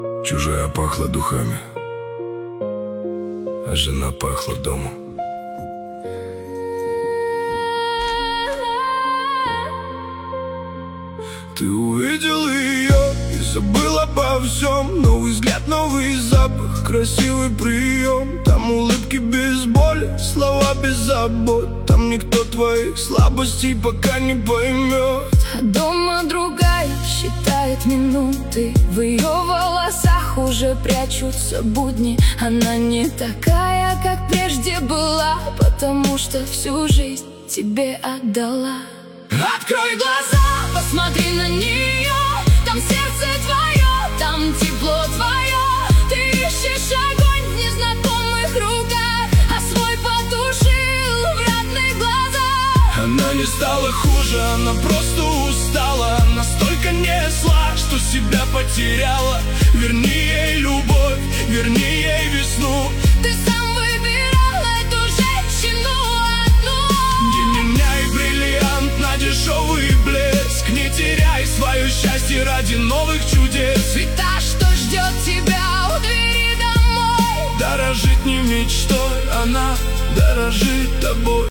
Чужая пахла духами, а жена пахла домом. Ты увидел ее и забыл обо всем. Новый взгляд, новый запах, красивый прием. Там улыбки без боли, слова без забот. Там никто твоих слабостей пока не поймет. А дома другая считает минуты. В ее волосах уже прячутся будни. Она не такая, как прежде была, потому что всю жизнь тебе отдала. Открой глаза, посмотри на нее. Там сердце твое, там тепло твое. Ты ищешь огонь в незнакомых руках, а свой потушил в родных глазах. Она не стала хуже, она просто устала. Настолько несла, что себя потеряла. Верни ей любовь, верни ей весну. Ты сам выбирал эту женщину одну. Не меняй бриллиант на дешевый блеск. Не теряй свое счастье ради новых чудес. Ведь та, что ждет тебя у двери домой, дорожит не мечтой, она дорожит тобой.